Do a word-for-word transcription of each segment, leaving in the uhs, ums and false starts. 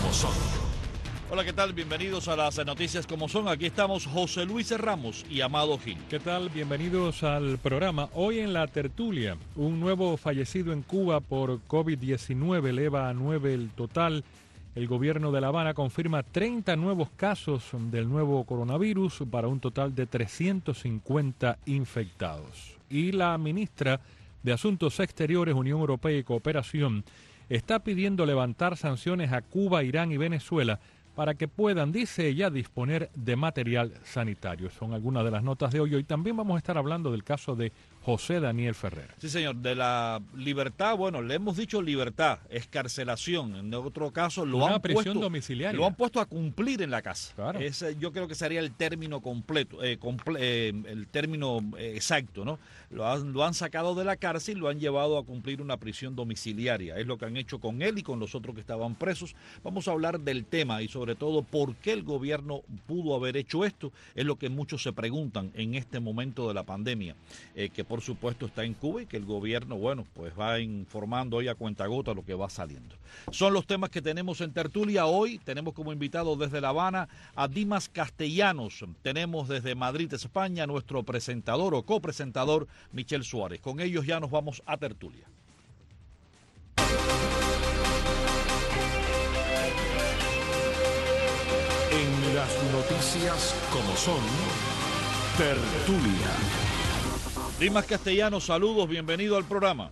como son. Hola, ¿qué tal? Bienvenidos a las noticias como son. Aquí estamos José Luis Ramos y Amado Gil. ¿Qué tal? Bienvenidos al programa. Hoy en la tertulia, un nuevo fallecido en Cuba por COVID diecinueve eleva a nueve el total. El gobierno de La Habana confirma treinta nuevos casos del nuevo coronavirus para un total de trescientos cincuenta infectados. Y la ministra de Asuntos Exteriores, Unión Europea y Cooperación está pidiendo levantar sanciones a Cuba, Irán y Venezuela para que puedan, dice ella, disponer de material sanitario. Son algunas de las notas de hoy. Hoy también vamos a estar hablando del caso de José Daniel Ferrer. Sí, señor, de la libertad, bueno, le hemos dicho libertad, escarcelación. En otro caso lo Una han prisión puesto, domiciliaria. lo han puesto a cumplir en la casa. Claro. Ese, yo creo que sería el término completo, eh, comple eh, el término eh, exacto, ¿no? Lo han, lo han sacado de la cárcel y lo han llevado a cumplir una prisión domiciliaria. Es lo que han hecho con él y con los otros que estaban presos. Vamos a hablar del tema y sobre todo por qué el gobierno pudo haber hecho esto. Es lo que muchos se preguntan en este momento de la pandemia, eh, que por supuesto está en Cuba y que el gobierno, bueno, pues va informando hoy a cuentagota lo que va saliendo. Son los temas que tenemos en tertulia. Hoy tenemos como invitado desde La Habana a Dimas Castellanos. Tenemos desde Madrid, España, nuestro presentador o copresentador Michel Suárez. Con ellos ya nos vamos a tertulia. En las noticias como son, tertulia. Dimas Castellanos, saludos, bienvenido al programa.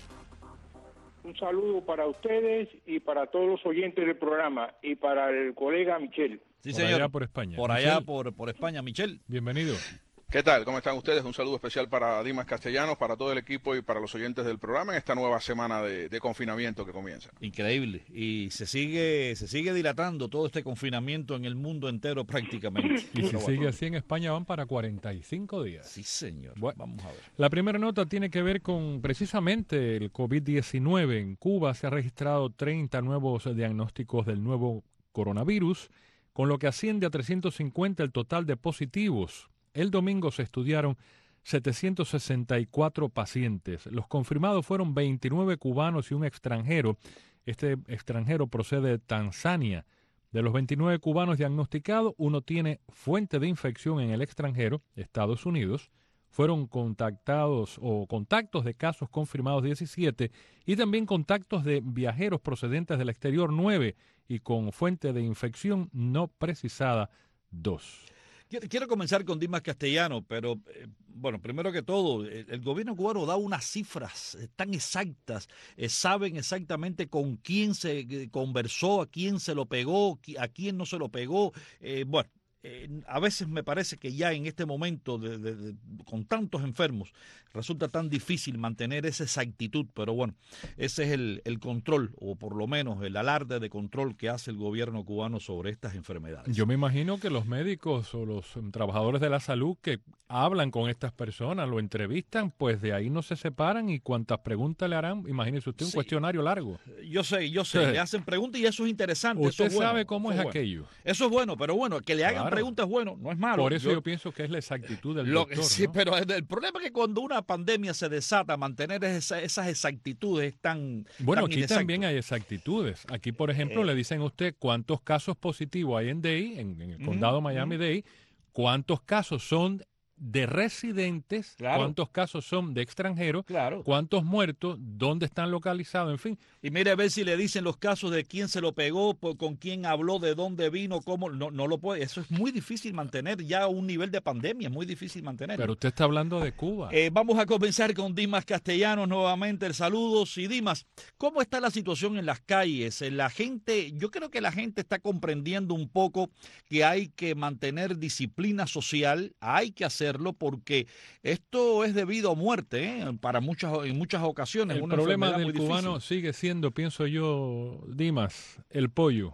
Un saludo para ustedes y para todos los oyentes del programa y para el colega Michel. Sí, por señor. allá por España. Por Michel. allá por, por España, Michel. Bienvenido. ¿Qué tal? ¿Cómo están ustedes? Un saludo especial para Dimas Castellanos, para todo el equipo y para los oyentes del programa en esta nueva semana de, de confinamiento que comienza. Increíble. Y se sigue se sigue dilatando todo este confinamiento en el mundo entero prácticamente. Y si Pero sigue bueno. así en España van para cuarenta y cinco días. Sí, señor. Bueno. Vamos a ver. La primera nota tiene que ver con precisamente el COVID diecinueve. En Cuba se ha registrado treinta nuevos diagnósticos del nuevo coronavirus, con lo que asciende a trescientos cincuenta el total de positivos. El domingo se estudiaron setecientos sesenta y cuatro pacientes. Los confirmados fueron veintinueve cubanos y un extranjero. Este extranjero procede de Tanzania. De los veintinueve cubanos diagnosticados, uno tiene fuente de infección en el extranjero, Estados Unidos. Fueron contactados o contactos de casos confirmados diecisiete y también contactos de viajeros procedentes del exterior nueve y con fuente de infección no precisada dos. Quiero comenzar con Dimas Castellano, pero eh, bueno, primero que todo, el, el gobierno cubano da unas cifras eh, tan exactas, eh, saben exactamente con quién se eh, conversó, a quién se lo pegó, a quién no se lo pegó. Eh, bueno, eh, a veces me parece que ya en este momento, de, de, de, con tantos enfermos, resulta tan difícil mantener esa exactitud, pero bueno, ese es el, el control, o por lo menos el alarde de control que hace el gobierno cubano sobre estas enfermedades. Yo me imagino que los médicos o los um, trabajadores de la salud que hablan con estas personas, lo entrevistan, pues de ahí no se separan y cuantas preguntas le harán, imagínese usted un Sí. cuestionario largo. Yo sé, yo sé, Sí. le hacen preguntas y eso es interesante. Usted eso es bueno, sabe cómo eso es bueno. aquello. Eso es bueno, pero bueno, que le hagan Claro. preguntas es bueno, no es malo. Por eso yo, yo pienso que es la exactitud del lo, doctor, sí, ¿no? pero el, el problema es que cuando una pandemia se desata, mantener esa, esas exactitudes tan Bueno, tan aquí inexacto. también hay exactitudes. Aquí, por ejemplo, Eh. le dicen a usted cuántos casos positivos hay en Dade, en, en el Ujú, condado Miami-Dade, cuántos casos son de residentes, Claro. cuántos casos son de extranjeros, Claro. cuántos muertos, dónde están localizados, en fin. Y mire a ver si le dicen los casos de quién se lo pegó, por, con quién habló, de dónde vino, cómo. No, no lo puede. Eso es muy difícil mantener ya un nivel de pandemia, es muy difícil mantener. Pero usted está hablando de Cuba. Eh, vamos a comenzar con Dimas Castellanos nuevamente. El saludos. Y Dimas, ¿cómo está la situación en las calles? Eh, La gente, yo creo que la gente está comprendiendo un poco que hay que mantener disciplina social, hay que hacerlo porque esto es debido a muerte, ¿eh? Para muchas, en muchas ocasiones. El una problema enfermedad del muy cubano difícil. sigue siendo, pienso yo, Dimas, el pollo.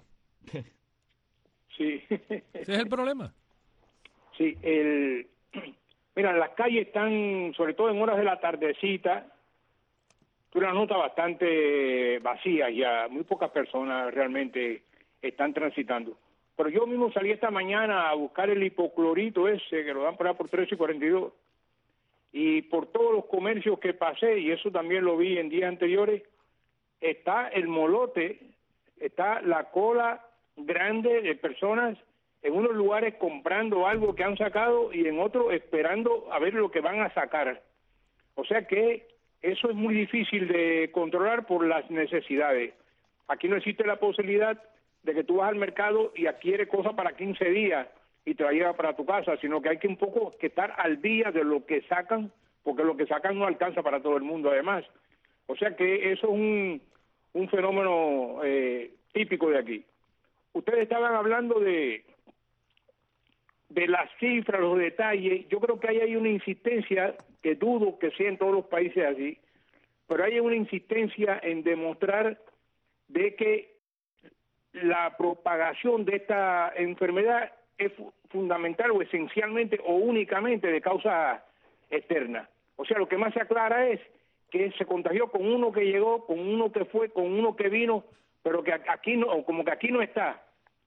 Sí. Ese es el problema. Sí, el... Mira, las calles están, sobre todo en horas de la tardecita, tú las notas bastante vacías ya, muy pocas personas realmente están transitando. Pero yo mismo salí esta mañana a buscar el hipoclorito ese, que lo dan por allá por trece y cuarenta y dos, y por todos los comercios que pasé, y eso también lo vi en días anteriores, está el molote está la cola grande de personas en unos lugares comprando algo que han sacado y en otros esperando a ver lo que van a sacar. O sea que eso es muy difícil de controlar por las necesidades. Aquí no existe la posibilidad de que tú vas al mercado y adquieres cosas para quince días y te la llevas para tu casa, sino que hay que un poco que estar al día de lo que sacan, porque lo que sacan no alcanza para todo el mundo además. O sea que eso es un, un fenómeno eh, típico de aquí. Ustedes estaban hablando de, de las cifras, los detalles. Yo creo que ahí hay una insistencia, que dudo que sea en todos los países así, pero hay una insistencia en demostrar de que la propagación de esta enfermedad es fundamental o esencialmente o únicamente de causa externa. O sea, lo que más se aclara es que se contagió con uno que llegó, con uno que fue, con uno que vino, pero que aquí no, como que aquí no está.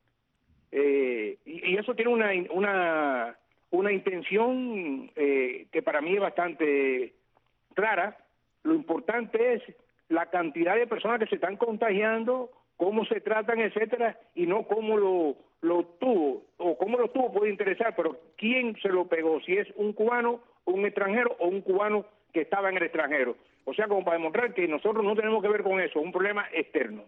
Eh, y, y eso tiene una una una intención eh, que para mí es bastante clara. Lo importante es la cantidad de personas que se están contagiando, cómo se tratan, etcétera, y no cómo lo, lo tuvo, o cómo lo tuvo puede interesar, pero quién se lo pegó, si es un cubano, un extranjero, o un cubano que estaba en el extranjero. O sea, como para demostrar que nosotros no tenemos que ver con eso, es un problema externo.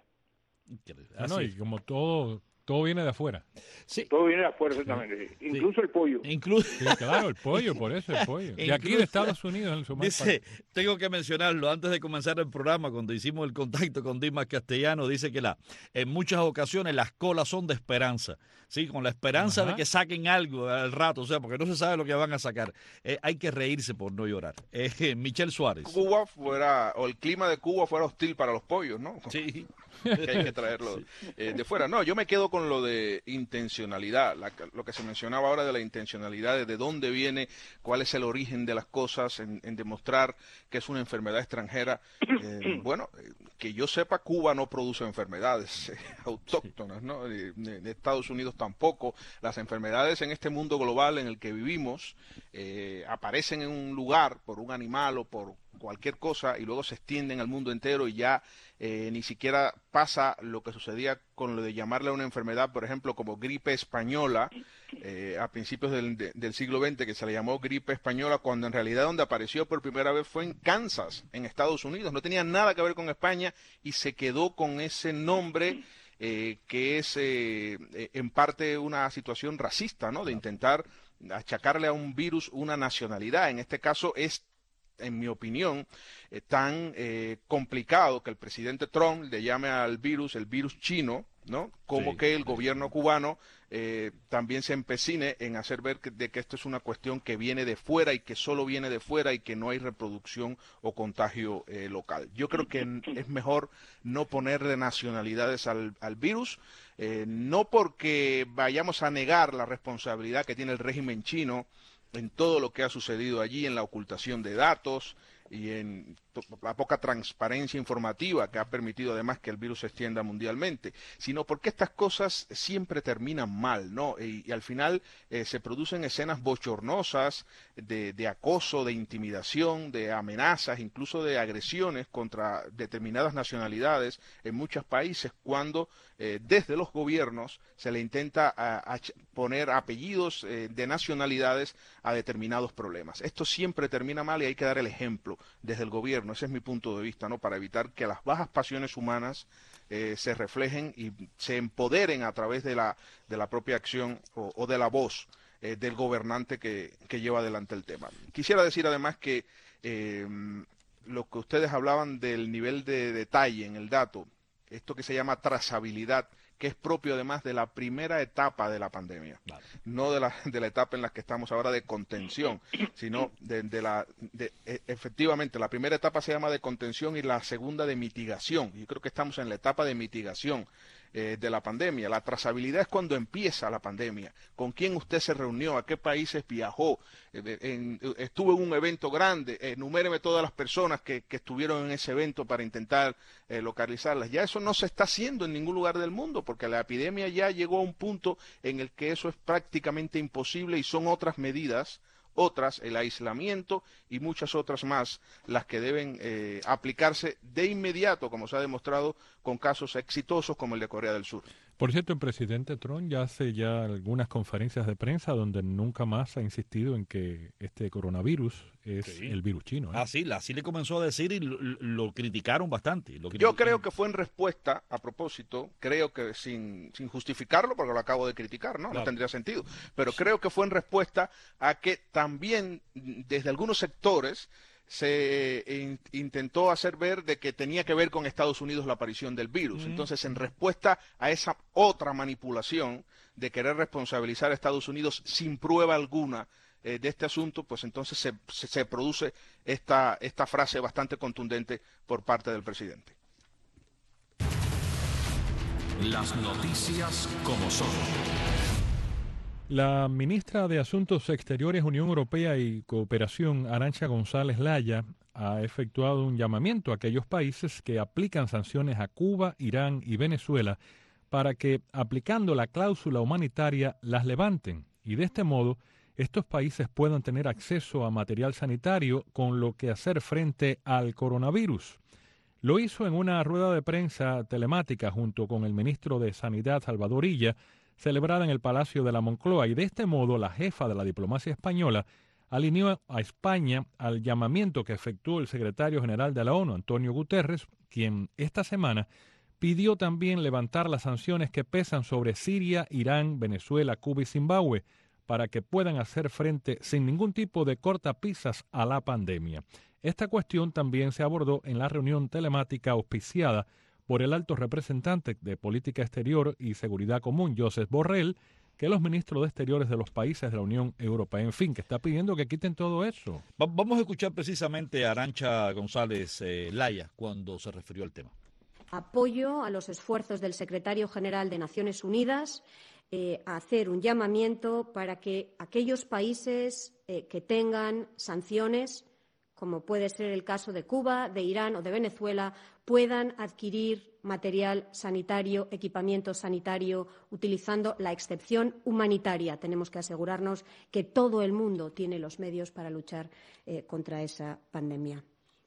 Ah, no, y como todo, todo viene de afuera. Sí. Todo viene de afuera, exactamente. Sí. Incluso Sí. el pollo. Incluso Sí, claro, el pollo, por eso el pollo. De aquí de Estados Unidos, en su mayor dice, parte. tengo que mencionarlo, antes de comenzar el programa, cuando hicimos el contacto con Dimas Castellano, dice que la, en muchas ocasiones las colas son de esperanza, ¿sí? Con la esperanza Ajá. de que saquen algo al rato, o sea, porque no se sabe lo que van a sacar. Eh, hay que reírse por no llorar. Eh, Michelle Suárez. Cuba fuera, o el clima de Cuba fuera hostil para los pollos, ¿no? Sí. Que hay que traerlo eh, de fuera. No, yo me quedo con lo de intencionalidad, la, lo que se mencionaba ahora de la intencionalidad, de, de dónde viene, cuál es el origen de las cosas, en, en demostrar que es una enfermedad extranjera. Eh, bueno, eh, que yo sepa, Cuba no produce enfermedades eh, autóctonas, ¿no? De, de- de Estados Unidos tampoco. Las enfermedades en este mundo global en el que vivimos eh, aparecen en un lugar por un animal o por cualquier cosa y luego se extienden al mundo entero y ya eh, ni siquiera pasa lo que sucedía con lo de llamarle a una enfermedad, por ejemplo, como gripe española eh, a principios del, de- del siglo veinte, que se le llamó gripe española, cuando en realidad donde apareció por primera vez fue en Kansas, en Estados Unidos. No tenía nada que ver con España y se quedó con ese nombre eh, que es eh, eh, en parte una situación racista, ¿no? De intentar achacarle a un virus una nacionalidad. En este caso es, en mi opinión, eh, tan eh, complicado que el presidente Trump le llame al virus el virus chino, ¿no? Como Sí, que el sí, gobierno sí. cubano eh, también se empecine en hacer ver que, de que esto es una cuestión que viene de fuera y que solo viene de fuera y que no hay reproducción o contagio eh, local. Yo creo que n- es mejor no ponerle nacionalidades al, al virus, eh, no porque vayamos a negar la responsabilidad que tiene el régimen chino en todo lo que ha sucedido allí, en la ocultación de datos y en to- la poca transparencia informativa que ha permitido además que el virus se extienda mundialmente, sino porque estas cosas siempre terminan mal, ¿no? Y, y al final eh, se producen escenas bochornosas de, de acoso, de intimidación, de amenazas, incluso de agresiones contra determinadas nacionalidades en muchos países cuando eh, desde los gobiernos se le intenta a- a ch- poner apellidos eh, de nacionalidades a determinados problemas. Esto siempre termina mal y hay que dar el ejemplo desde el gobierno. Ese es mi punto de vista, ¿no? Para evitar que las bajas pasiones humanas eh, se reflejen y se empoderen a través de la, de la propia acción o, o de la voz eh, del gobernante que, que lleva adelante el tema. Quisiera decir además que eh, lo que ustedes hablaban del nivel de detalle en el dato, esto que se llama trazabilidad, que es propio además de la primera etapa de la pandemia, Claro. no de la, de la etapa en la que estamos ahora de contención, sino de, de la, de, e- efectivamente, la primera etapa se llama de contención y la segunda de mitigación. Yo creo que estamos en la etapa de mitigación eh, de la pandemia. La trazabilidad es cuando empieza la pandemia, con quién usted se reunió, a qué países viajó, eh, de- en- estuvo en un evento grande, enuméreme todas las personas que, que estuvieron en ese evento para intentar eh, localizarlas. Ya eso no se está haciendo en ningún lugar del mundo, porque la epidemia ya llegó a un punto en el que eso es prácticamente imposible y son otras medidas, otras, el aislamiento y muchas otras más, las que deben eh, aplicarse de inmediato, como se ha demostrado con casos exitosos como el de Corea del Sur. Por cierto, el presidente Trump ya hace ya algunas conferencias de prensa donde nunca más ha insistido en que este coronavirus es Sí. el virus chino, ¿eh? Así, así le comenzó a decir y lo, lo criticaron bastante. Lo Yo criticaron. creo que fue en respuesta, a propósito, creo que sin, sin justificarlo, porque lo acabo de criticar, ¿no? Claro. No tendría sentido, pero creo que fue en respuesta a que también desde algunos sectores se in, intentó hacer ver de que tenía que ver con Estados Unidos la aparición del virus. Mm. Entonces, en respuesta a esa otra manipulación de querer responsabilizar a Estados Unidos sin prueba alguna eh, de este asunto, pues entonces se, se, se produce esta, esta frase bastante contundente por parte del presidente. Las noticias como son. La ministra de Asuntos Exteriores, Unión Europea y Cooperación, Arantxa González Laya, ha efectuado un llamamiento a aquellos países que aplican sanciones a Cuba, Irán y Venezuela para que, aplicando la cláusula humanitaria, las levanten y de este modo estos países puedan tener acceso a material sanitario con lo que hacer frente al coronavirus. Lo hizo en una rueda de prensa telemática junto con el ministro de Sanidad, Salvador Illa, celebrada en el Palacio de la Moncloa, y de este modo la jefa de la diplomacia española alineó a España al llamamiento que efectuó el secretario general de la ONU, Antonio Guterres, quien esta semana pidió también levantar las sanciones que pesan sobre Siria, Irán, Venezuela, Cuba y Zimbabue para que puedan hacer frente sin ningún tipo de cortapisas a la pandemia. Esta cuestión también se abordó en la reunión telemática auspiciada por el alto representante de Política Exterior y Seguridad Común, Josep Borrell, que los ministros de Exteriores de los países de la Unión Europea, en fin, que está pidiendo que quiten todo eso. Va- vamos a escuchar precisamente a Arantxa González eh, Laya cuando se refirió al tema. Apoyo a los esfuerzos del secretario general de Naciones Unidas eh, a hacer un llamamiento para que aquellos países eh, que tengan sanciones, como puede ser el caso de Cuba, de Irán o de Venezuela, puedan adquirir material sanitario, equipamiento sanitario, utilizando la excepción humanitaria. Tenemos que asegurarnos que todo el mundo tiene los medios para luchar eh, contra esa pandemia.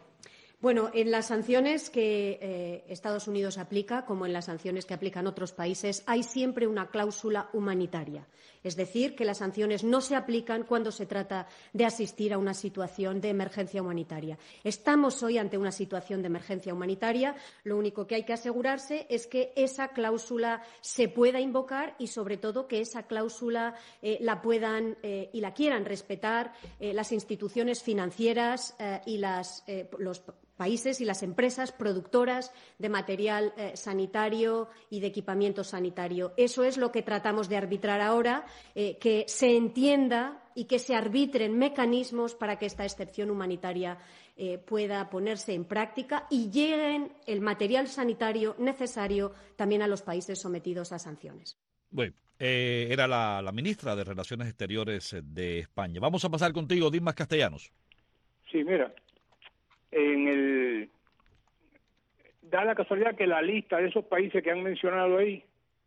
Bueno, en las sanciones que eh, Estados Unidos aplica, como en las sanciones que aplican otros países, hay siempre una cláusula humanitaria. Es decir, que las sanciones no se aplican cuando se trata de asistir a una situación de emergencia humanitaria. Estamos hoy ante una situación de emergencia humanitaria. Lo único que hay que asegurarse es que esa cláusula se pueda invocar y, sobre todo, que esa cláusula eh, la puedan eh, y la quieran respetar eh, las instituciones financieras eh, y las, eh, los países y las empresas productoras de material eh, sanitario y de equipamiento sanitario. Eso es lo que tratamos de arbitrar ahora, eh, que se entienda y que se arbitren mecanismos para que esta excepción humanitaria eh, pueda ponerse en práctica y lleguen el material sanitario necesario también a los países sometidos a sanciones. Bueno, eh, era la, la ministra de Relaciones Exteriores de España. Vamos a pasar contigo, Dimas Castellanos. Sí, mira, en el da la casualidad que la lista de esos países que han mencionado ahí,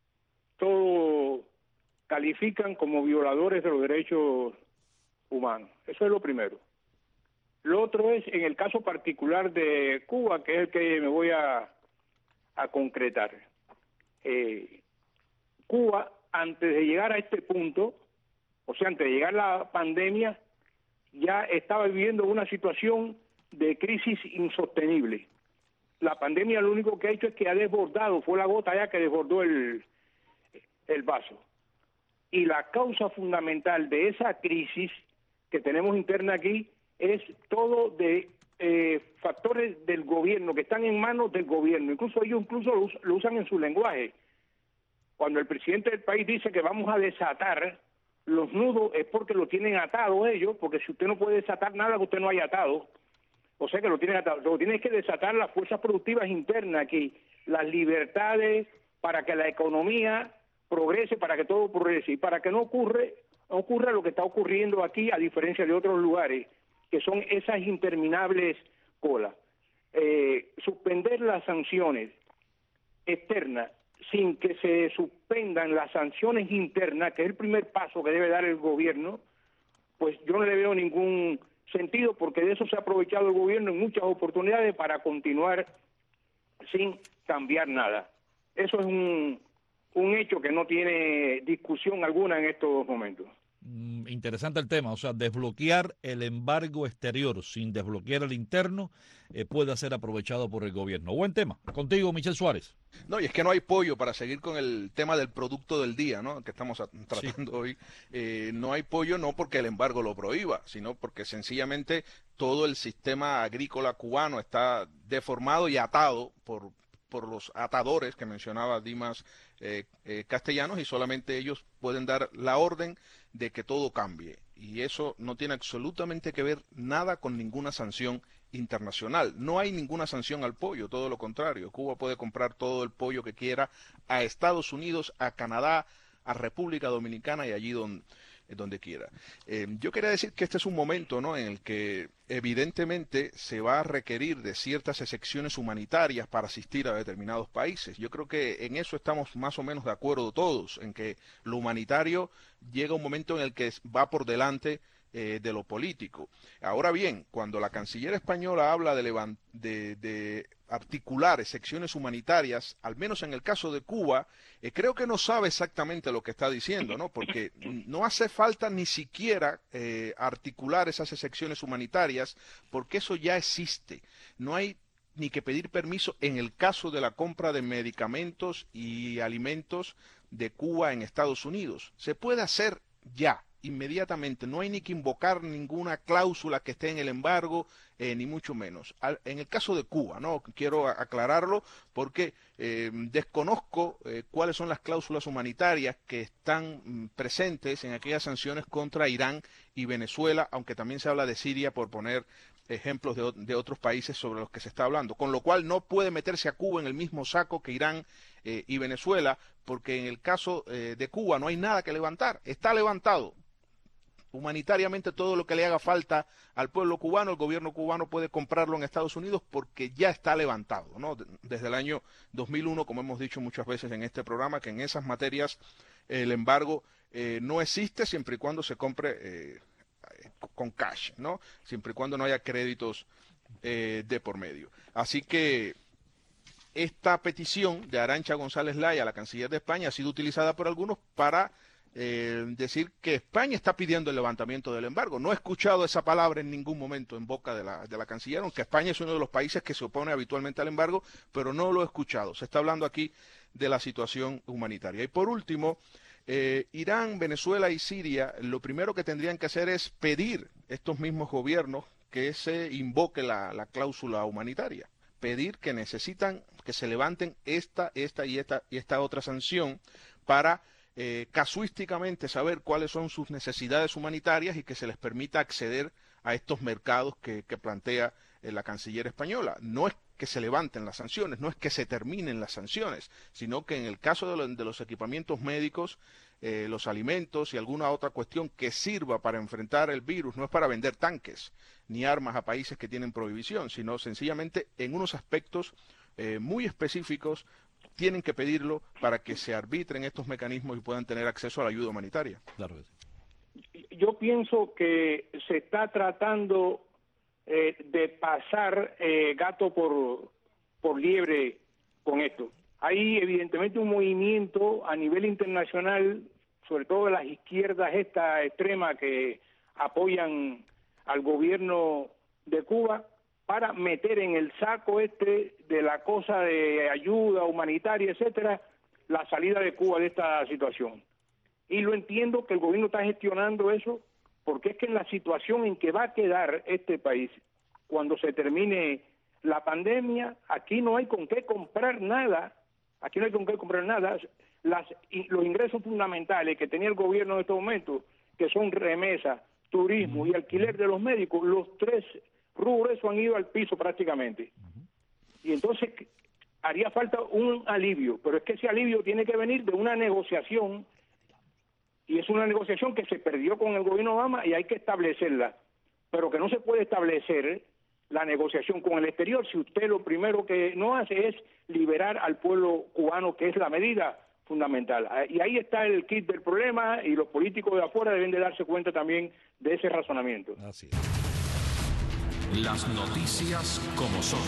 todos califican como violadores de los derechos humanos. Eso es lo primero. Lo otro es, en el caso particular de Cuba, que es el que me voy a, a concretar. Eh, Cuba, antes de llegar a este punto, o sea, antes de llegar a la pandemia, ya estaba viviendo una situación de crisis insostenible. La pandemia lo único que ha hecho es que ha desbordado, fue la gota ya que desbordó el, el vaso. Y la causa fundamental de esa crisis que tenemos interna aquí es todo de eh, factores del gobierno, que están en manos del gobierno. Incluso ellos incluso lo, lo usan en su lenguaje. Cuando el presidente del país dice que vamos a desatar los nudos, es porque lo tienen atado ellos, porque si usted no puede desatar nada que usted no haya atado, o sea que lo tienen atado. Lo que tiene que desatar las fuerzas productivas internas aquí, las libertades para que la economía progrese, para que todo progrese y para que no ocurre, no ocurra lo que está ocurriendo aquí, a diferencia de otros lugares, que son esas interminables colas. Eh, suspender las sanciones externas sin que se suspendan las sanciones internas, que es el primer paso que debe dar el gobierno, pues yo no le veo ningún sentido, porque de eso se ha aprovechado el gobierno en muchas oportunidades para continuar sin cambiar nada. Eso es un, un hecho que no tiene discusión alguna en estos momentos. Mm, interesante el tema, o sea, desbloquear el embargo exterior sin desbloquear el interno eh, puede ser aprovechado por el gobierno. Buen tema. Contigo, Michel Suárez. No, y es que no hay pollo, para seguir con el tema del producto del día, ¿no?, que estamos a, tratando sí. hoy. Eh, no hay pollo no porque el embargo lo prohíba, sino porque sencillamente todo el sistema agrícola cubano está deformado y atado por, por los atadores que mencionaba Dimas eh, eh, Castellanos, y solamente ellos pueden dar la orden de que todo cambie. Y eso no tiene absolutamente que ver nada con ninguna sanción internacional. No hay ninguna sanción al pollo, todo lo contrario. Cuba puede comprar todo el pollo que quiera a Estados Unidos, a Canadá, a República Dominicana y allí donde, donde quiera. Eh, yo quería decir que este es un momento, ¿no?, en el que evidentemente se va a requerir de ciertas excepciones humanitarias para asistir a determinados países. Yo creo que en eso estamos más o menos de acuerdo todos, en que lo humanitario llega un momento en el que va por delante eh, de lo político. Ahora bien, cuando la canciller española habla de, levant de, de articular excepciones humanitarias, al menos en el caso de Cuba, eh, creo que no sabe exactamente lo que está diciendo, ¿no?, porque no hace falta ni siquiera eh, articular esas excepciones humanitarias, porque eso ya existe. No hay ni que pedir permiso en el caso de la compra de medicamentos y alimentos de Cuba en Estados Unidos. Se puede hacer ya, inmediatamente. No hay ni que invocar ninguna cláusula que esté en el embargo, eh, ni mucho menos. Al, en el caso de Cuba, ¿no?, quiero aclararlo porque eh, desconozco eh, cuáles son las cláusulas humanitarias que están mm, presentes en aquellas sanciones contra Irán y Venezuela, aunque también se habla de Siria, por poner ejemplos de, de otros países sobre los que se está hablando, con lo cual no puede meterse a Cuba en el mismo saco que Irán eh, y Venezuela, porque en el caso eh, de Cuba no hay nada que levantar, está levantado humanitariamente todo lo que le haga falta al pueblo cubano. El gobierno cubano puede comprarlo en Estados Unidos porque ya está levantado, ¿no?, desde el año dos mil uno, como hemos dicho muchas veces en este programa, que en esas materias eh, el embargo eh, no existe siempre y cuando se compre eh, con cash, ¿no?, siempre y cuando no haya créditos eh, de por medio. Así que esta petición de Arantxa González Laya, la canciller de España, ha sido utilizada por algunos para eh, decir que España está pidiendo el levantamiento del embargo. No he escuchado esa palabra en ningún momento en boca de la, de la canciller, aunque España es uno de los países que se opone habitualmente al embargo, pero no lo he escuchado. Se está hablando aquí de la situación humanitaria. Y por último, Eh, Irán, Venezuela y Siria, lo primero que tendrían que hacer es pedir estos mismos gobiernos que se invoque la, la cláusula humanitaria, pedir que necesitan que se levanten esta, esta y esta y esta otra sanción para eh, casuísticamente saber cuáles son sus necesidades humanitarias y que se les permita acceder a estos mercados que, que plantea eh, la canciller española. No es que se levanten las sanciones, no es que se terminen las sanciones, sino que en el caso de, lo, de los equipamientos médicos, eh, los alimentos y alguna otra cuestión que sirva para enfrentar el virus, no es para vender tanques ni armas a países que tienen prohibición, sino sencillamente en unos aspectos eh, muy específicos tienen que pedirlo para que se arbitren estos mecanismos y puedan tener acceso a la ayuda humanitaria. Claro que sí. Yo pienso que se está tratando Eh, de pasar eh, gato por, por liebre con esto. Hay evidentemente un movimiento a nivel internacional, sobre todo de las izquierdas esta extrema que apoyan al gobierno de Cuba, para meter en el saco este de la cosa de ayuda humanitaria, etcétera, la salida de Cuba de esta situación. Y lo entiendo que el gobierno está gestionando eso, porque es que en la situación en que va a quedar este país cuando se termine la pandemia, aquí no hay con qué comprar nada, aquí no hay con qué comprar nada. Las, los ingresos fundamentales que tenía el gobierno en estos momentos, que son remesa, turismo y alquiler de los médicos, los tres rubros han ido al piso prácticamente. Y entonces haría falta un alivio, pero es que ese alivio tiene que venir de una negociación, y es una negociación que se perdió con el gobierno Obama y hay que establecerla, pero que no se puede establecer la negociación con el exterior si usted lo primero que no hace es liberar al pueblo cubano, que es la medida fundamental. Y ahí está el kit del problema, y los políticos de afuera deben de darse cuenta también de ese razonamiento. Así es. Las noticias como son.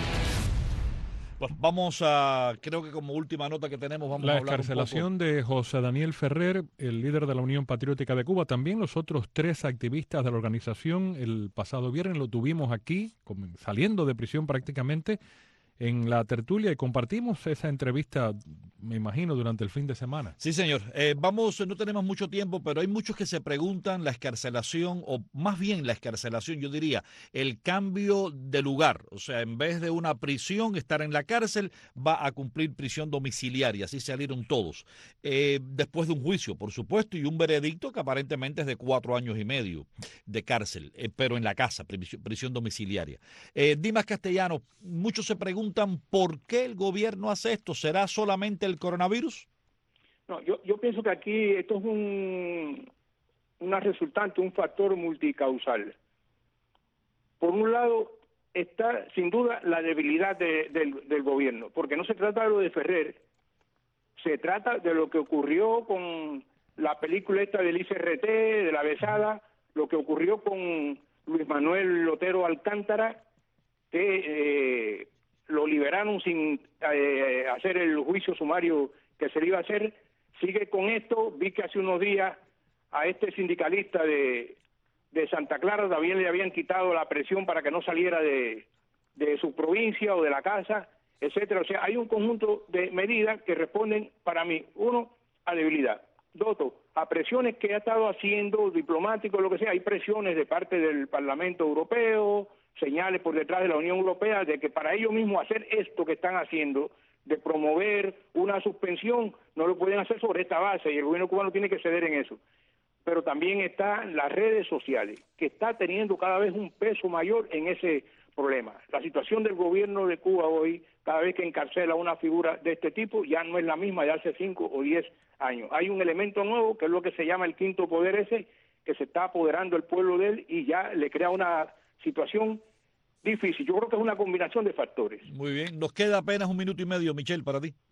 Bueno, vamos a, creo que como última nota que tenemos, vamos la a hablar excarcelación un poco de José Daniel Ferrer, el líder de la Unión Patriótica de Cuba, también los otros tres activistas de la organización. El pasado viernes lo tuvimos aquí, saliendo de prisión prácticamente, en la tertulia, y compartimos esa entrevista, me imagino, durante el fin de semana. Sí, señor. Eh, vamos, no tenemos mucho tiempo, pero hay muchos que se preguntan la excarcelación, o más bien la excarcelación, yo diría, el cambio de lugar. O sea, en vez de una prisión, estar en la cárcel, va a cumplir prisión domiciliaria. Así salieron todos. Eh, después de un juicio, por supuesto, y un veredicto que aparentemente es de cuatro años y medio de cárcel, eh, pero en la casa, prisión, prisión domiciliaria. Eh, Dimas Castellano, muchos se preguntan ¿por qué el gobierno hace esto? ¿Será solamente el coronavirus? No, yo, yo pienso que aquí esto es un, una resultante, un factor multicausal. Por un lado está sin duda la debilidad de, del, del gobierno, porque no se trata de lo de Ferrer, se trata de lo que ocurrió con la película esta del I C R T, de la besada, lo que ocurrió con Luis Manuel Otero Alcántara, que eh, lo liberaron sin eh, hacer el juicio sumario que se le iba a hacer. Sigue con esto. Vi que hace unos días a este sindicalista de, de Santa Clara también le habían quitado la presión para que no saliera de, de su provincia o de la casa, etcétera. O sea, hay un conjunto de medidas que responden, para mí, uno, a debilidad. Dos, a presiones que ha estado haciendo diplomáticos, lo que sea. Hay presiones de parte del Parlamento Europeo, señales por detrás de la Unión Europea de que para ellos mismos hacer esto que están haciendo, de promover una suspensión, no lo pueden hacer sobre esta base, y el gobierno cubano tiene que ceder en eso. Pero también están las redes sociales, que está teniendo cada vez un peso mayor en ese problema. La situación del gobierno de Cuba hoy, cada vez que encarcela una figura de este tipo, ya no es la misma de hace cinco o diez años. Hay un elemento nuevo, que es lo que se llama el quinto poder ese, que se está apoderando el pueblo de él y ya le crea una situación difícil. Yo creo que es una combinación de factores. Muy bien, nos queda apenas un minuto y medio, Michel, para ti.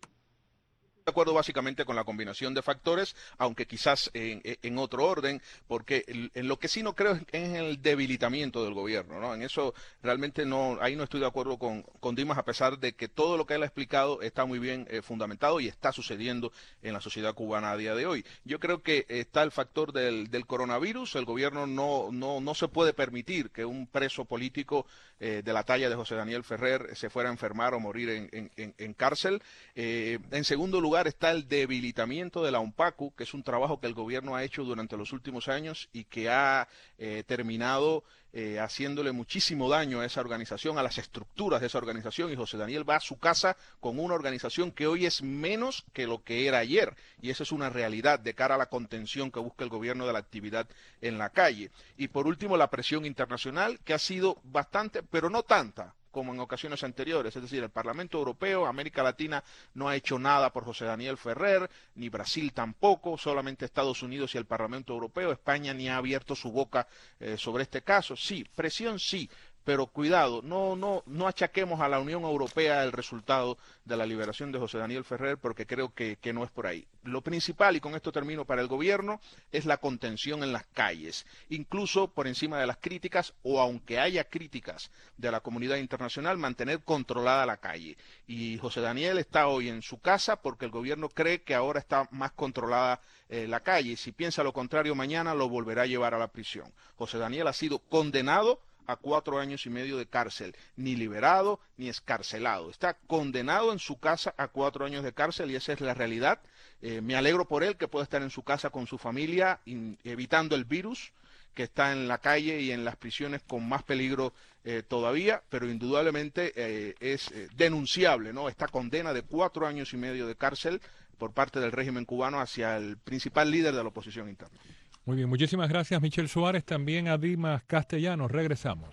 De acuerdo básicamente con la combinación de factores, aunque quizás en, en otro orden, porque en lo que sí no creo es en el debilitamiento del gobierno, ¿no? En eso realmente no, ahí no estoy de acuerdo con, con Dimas, a pesar de que todo lo que él ha explicado está muy bien eh, fundamentado y está sucediendo en la sociedad cubana a día de hoy. Yo creo que está el factor del, del coronavirus. El gobierno no, no, no se puede permitir que un preso político eh, de la talla de José Daniel Ferrer se fuera a enfermar o morir en, en, en, en cárcel. Eh, en segundo lugar, está el debilitamiento de la UNPACU, que es un trabajo que el gobierno ha hecho durante los últimos años y que ha eh, terminado eh, haciéndole muchísimo daño a esa organización, a las estructuras de esa organización, y José Daniel va a su casa con una organización que hoy es menos que lo que era ayer, y esa es una realidad de cara a la contención que busca el gobierno de la actividad en la calle. Y por último, la presión internacional, que ha sido bastante, pero no tanta como en ocasiones anteriores, es decir, el Parlamento Europeo, América Latina no ha hecho nada por José Daniel Ferrer, ni Brasil tampoco, solamente Estados Unidos y el Parlamento Europeo. España ni ha abierto su boca eh, sobre este caso. Sí, presión sí, pero cuidado, no, no, no achaquemos a la Unión Europea el resultado de la liberación de José Daniel Ferrer, porque creo que, que no es por ahí. Lo principal, y con esto termino, para el gobierno es la contención en las calles, incluso por encima de las críticas, o aunque haya críticas de la comunidad internacional, mantener controlada la calle. Y José Daniel está hoy en su casa porque el gobierno cree que ahora está más controlada eh, la calle, y si piensa lo contrario mañana lo volverá a llevar a la prisión. José Daniel ha sido condenado a cuatro años y medio de cárcel, ni liberado ni escarcelado. Está condenado en su casa a cuatro años de cárcel y esa es la realidad. Eh, me alegro por él que pueda estar en su casa con su familia, in, evitando el virus que está en la calle y en las prisiones con más peligro eh, todavía, pero indudablemente eh, es eh, denunciable, ¿no? Esta condena de cuatro años y medio de cárcel por parte del régimen cubano hacia el principal líder de la oposición interna. Muy bien, muchísimas gracias Michel Suárez, también a Dimas Castellanos. Regresamos.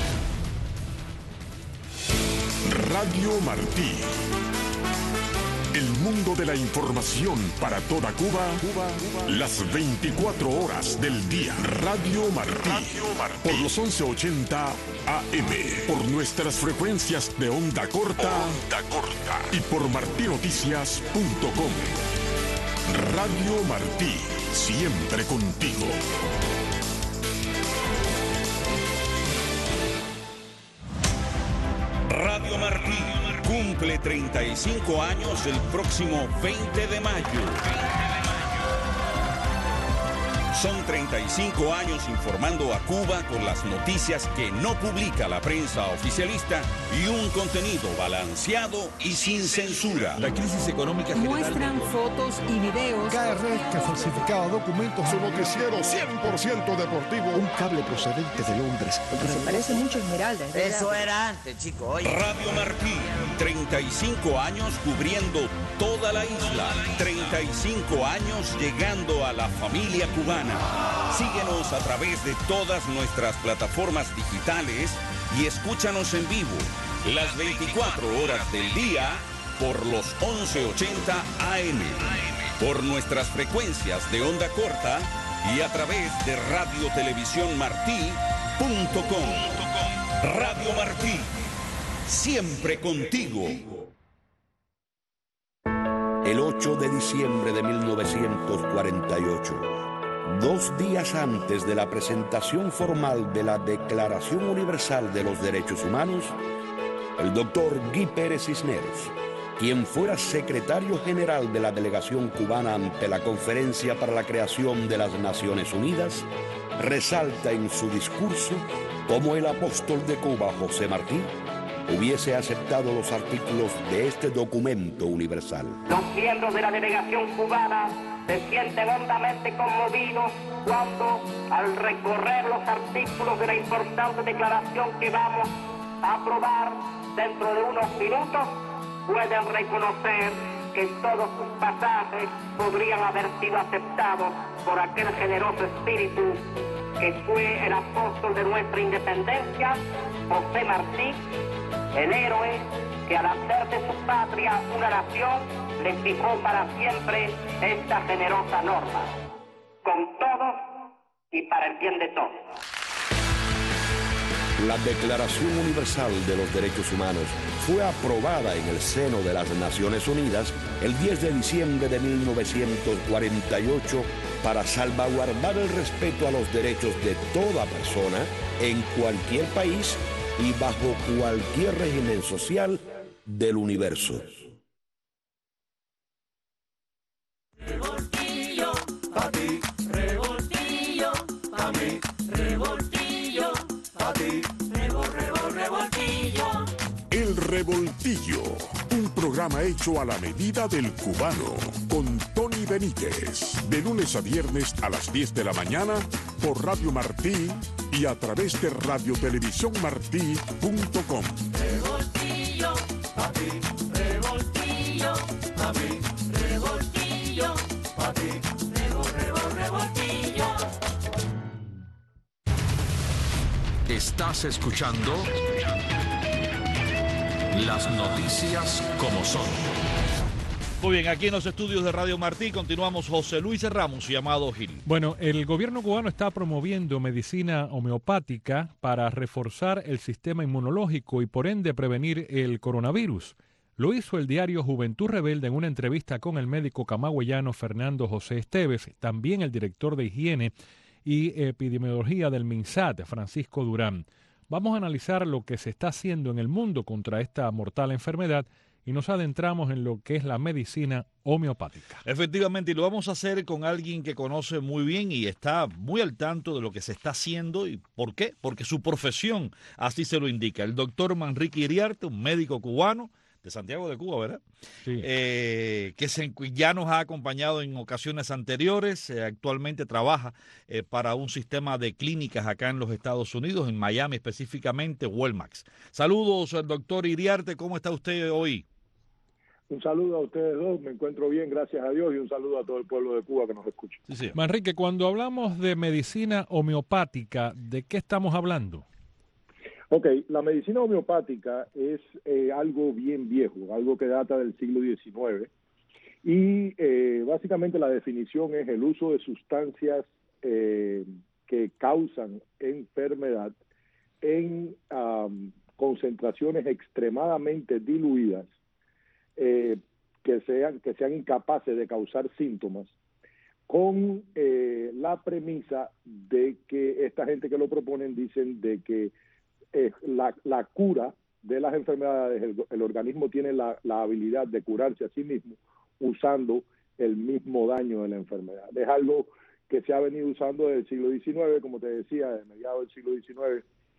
Radio Martí. El mundo de la información para toda Cuba, Cuba, Cuba. Las veinticuatro horas del día. Radio Martí. Radio Martí. Por los once ochenta A M. Por nuestras frecuencias de onda corta. Onda corta. Y por martí noticias punto com. Radio Martí. Siempre contigo. Radio Martí cumple treinta y cinco años el próximo veinte de mayo. Son treinta y cinco años informando a Cuba con las noticias que no publica la prensa oficialista y un contenido balanceado y sin censura. La crisis económica general... Muestran fotos y videos. K R que falsificaba documentos. Su noticiero cien por ciento deportivo. Un cable procedente de Londres. Porque se parece mucho a Esmeralda. Eso era antes, chico. Oye. Radio Martí, treinta y cinco años cubriendo toda la isla. treinta y cinco años llegando a la familia cubana. Síguenos a través de todas nuestras plataformas digitales y escúchanos en vivo las veinticuatro horas del día por los once ochenta A M, por nuestras frecuencias de onda corta y a través de radio televisión martí punto com. Radio Martí, siempre contigo. El ocho de diciembre de mil novecientos cuarenta y ocho, dos días antes de la presentación formal de la Declaración Universal de los Derechos Humanos, el doctor Guy Pérez Cisneros, quien fuera secretario general de la delegación cubana ante la Conferencia para la Creación de las Naciones Unidas, resalta en su discurso cómo el apóstol de Cuba, José Martí, hubiese aceptado los artículos de este documento universal. Los miembros de la delegación cubana se sienten hondamente conmovidos cuando, al recorrer los artículos de la importante declaración que vamos a aprobar dentro de unos minutos, pueden reconocer que todos sus pasajes podrían haber sido aceptados por aquel generoso espíritu que fue el apóstol de nuestra independencia, José Martí, el héroe que al hacer de su patria una nación le fijó para siempre esta generosa norma, con todos y para el bien de todos. La Declaración Universal de los Derechos Humanos fue aprobada en el seno de las Naciones Unidas el diez de diciembre de mil novecientos cuarenta y ocho para salvaguardar el respeto a los derechos de toda persona en cualquier país y bajo cualquier régimen social del universo. Revoltillo, pa' ti, revoltillo, pa' mí, revoltillo, pa' ti, revol, revol, revoltillo. El Revoltillo, un programa hecho a la medida del cubano, con Tony Benítez, de lunes a viernes a las diez de la mañana por Radio Martí y a través de radio televisión martí punto com. Revoltillo, pa' ti, revoltillo, pa' mí, revoltillo, pa' ti, revol, revol, revoltillo. Estás escuchando las noticias como son. Muy bien, aquí en los estudios de Radio Martí continuamos José Luis Ramos y Amado Gil. Bueno, el gobierno cubano está promoviendo medicina homeopática para reforzar el sistema inmunológico y por ende prevenir el coronavirus. Lo hizo el diario Juventud Rebelde en una entrevista con el médico camagüeyano Fernando José Esteves, también el director de Higiene y Epidemiología del MINSAT, Francisco Durán. Vamos a analizar lo que se está haciendo en el mundo contra esta mortal enfermedad y nos adentramos en lo que es la medicina homeopática. Efectivamente, y lo vamos a hacer con alguien que conoce muy bien y está muy al tanto de lo que se está haciendo. ¿Y por qué? Porque su profesión así se lo indica. El doctor Manrique Iriarte, un médico cubano de Santiago de Cuba, ¿verdad? Sí. Eh, que se, ya nos ha acompañado en ocasiones anteriores. Eh, actualmente trabaja eh, para un sistema de clínicas acá en los Estados Unidos, en Miami específicamente, Wellmax. Saludos, doctor Iriarte, ¿cómo está usted hoy? Un saludo a ustedes dos, me encuentro bien, gracias a Dios, y un saludo a todo el pueblo de Cuba que nos escucha. Sí, sí. Manrique, cuando hablamos de medicina homeopática, ¿de qué estamos hablando? Ok, la medicina homeopática es eh, algo bien viejo, algo que data del siglo diecinueve, Y eh, básicamente la definición es el uso de sustancias eh, que causan enfermedad en um, concentraciones extremadamente diluidas, eh, que sean, que sean incapaces de causar síntomas, con eh, la premisa de que esta gente que lo proponen dicen de que eh, la, la cura de las enfermedades, el, el organismo tiene la, la habilidad de curarse a sí mismo usando el mismo daño de la enfermedad. Es algo que se ha venido usando desde el siglo diecinueve, como te decía, de mediados del siglo diecinueve,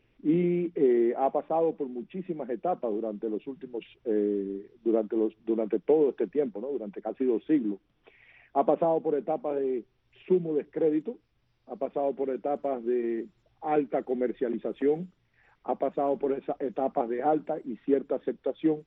y eh, ha pasado por muchísimas etapas durante los últimos, eh, durante los, durante todo este tiempo, ¿no? Durante casi dos siglos. Ha pasado por etapas de sumo descrédito, ha pasado por etapas de alta comercialización, ha pasado por esas etapas de alta y cierta aceptación,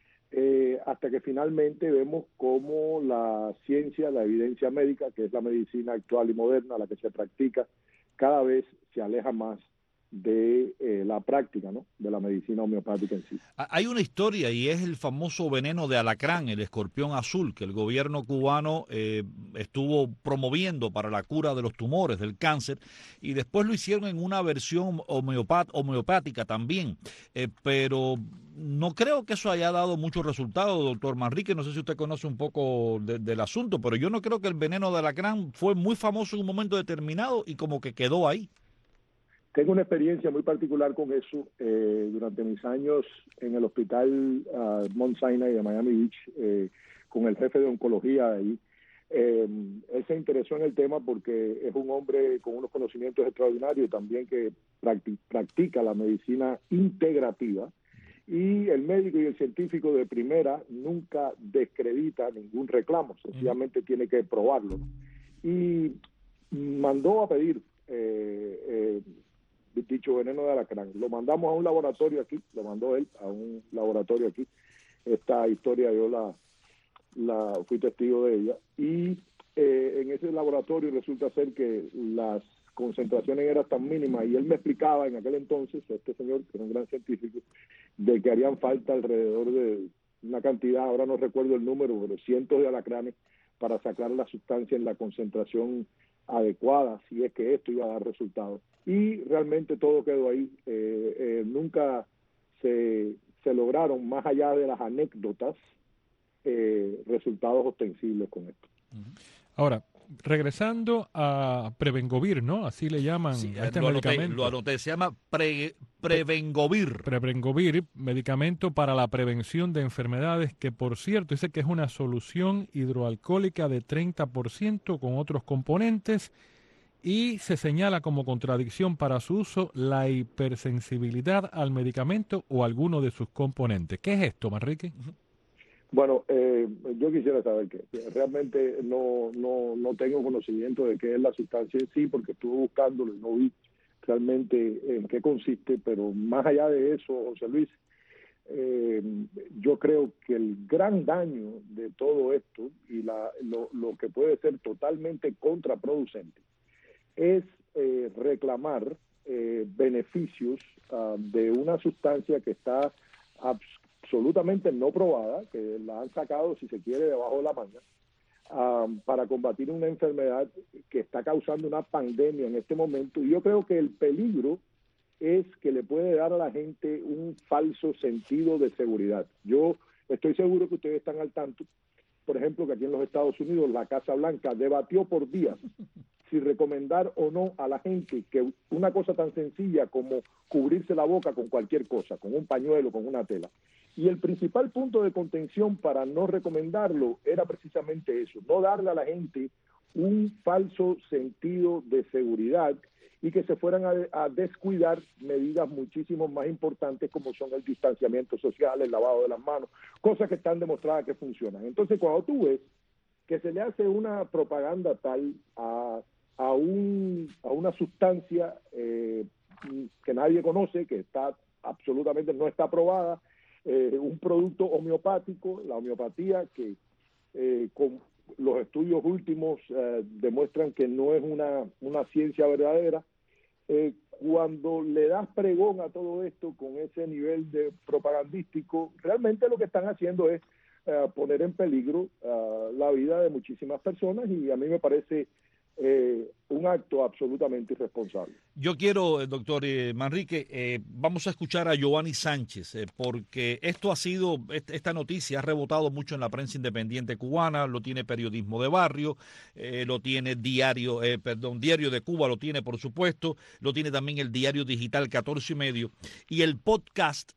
eh, hasta que finalmente vemos cómo la ciencia, la evidencia médica, que es la medicina actual y moderna, la que se practica, cada vez se aleja más de eh, la práctica, ¿no? De la medicina homeopática en sí. Hay una historia y es el famoso veneno de alacrán, el escorpión azul, que el gobierno cubano eh, estuvo promoviendo para la cura de los tumores, del cáncer, y después lo hicieron en una versión homeopat homeopática también, eh, pero no creo que eso haya dado muchos resultados, doctor Manrique. No sé si usted conoce un poco de, del asunto, pero yo no creo que el veneno de alacrán fue muy famoso en un momento determinado y como que quedó ahí. Tengo una experiencia muy particular con eso. Eh, durante mis años en el hospital uh, Mount Sinai de Miami Beach, eh, con el jefe de oncología de ahí, eh, él se interesó en el tema porque es un hombre con unos conocimientos extraordinarios, también que practi practica la medicina integrativa, y el médico y el científico de primera nunca descredita ningún reclamo, sencillamente tiene que probarlo. Y mandó a pedir eh, eh, dicho veneno de alacrán. Lo mandamos a un laboratorio aquí, lo mandó él a un laboratorio aquí. Esta historia yo la, la fui testigo de ella. Y eh, en ese laboratorio resulta ser que las concentraciones eran tan mínimas, y él me explicaba en aquel entonces, este señor, que era un gran científico, de que harían falta alrededor de una cantidad, ahora no recuerdo el número, pero cientos de alacranes para sacar la sustancia en la concentración adecuada, si es que esto iba a dar resultados. Y realmente todo quedó ahí. Eh, eh, nunca se, se lograron, más allá de las anécdotas, eh, resultados ostensibles con esto. Ahora, regresando a Prevengovir, ¿no? Así le llaman sí, a este lo medicamento. Anoté, lo anoté, se llama pre, Prevengovir. Prevengovir, medicamento para la prevención de enfermedades, que por cierto dice que es una solución hidroalcohólica de treinta por ciento con otros componentes, y se señala como contradicción para su uso la hipersensibilidad al medicamento o alguno de sus componentes. ¿Qué es esto, Manrique? Bueno, eh, yo quisiera saber qué. Realmente no, no, no tengo conocimiento de qué es la sustancia en sí, porque estuve buscándolo y no vi realmente en qué consiste, pero más allá de eso, José Luis, eh, yo creo que el gran daño de todo esto y la, lo, lo que puede ser totalmente contraproducente es eh, reclamar eh, beneficios uh, de una sustancia que está absolutamente no probada, que la han sacado, si se quiere, debajo de la manga, um, para combatir una enfermedad que está causando una pandemia en este momento. Y yo creo que el peligro es que le puede dar a la gente un falso sentido de seguridad. Yo estoy seguro que ustedes están al tanto, por ejemplo, que aquí en los Estados Unidos la Casa Blanca debatió por días si recomendar o no a la gente que una cosa tan sencilla como cubrirse la boca con cualquier cosa, con un pañuelo, con una tela. Y el principal punto de contención para no recomendarlo era precisamente eso, no darle a la gente un falso sentido de seguridad y que se fueran a, a descuidar medidas muchísimo más importantes como son el distanciamiento social, el lavado de las manos, cosas que están demostradas que funcionan. Entonces, cuando tú ves que se le hace una propaganda tal a, a, un, a una sustancia eh, que nadie conoce, que está absolutamente no está aprobada, eh, un producto homeopático, la homeopatía que eh, con los estudios últimos eh, demuestran que no es una, una ciencia verdadera, eh, cuando le das pregón a todo esto con ese nivel de propagandístico, realmente lo que están haciendo es uh, poner en peligro uh, la vida de muchísimas personas, y a mí me parece eh, un acto absolutamente irresponsable. Yo quiero, eh, doctor eh, Manrique, eh, vamos a escuchar a Giovanni Sánchez, eh, porque esto ha sido, esta noticia ha rebotado mucho en la prensa independiente cubana, lo tiene Periodismo de Barrio, eh, lo tiene Diario, eh, perdón, Diario de Cuba, lo tiene por supuesto, lo tiene también el Diario Digital catorce y medio, y el podcast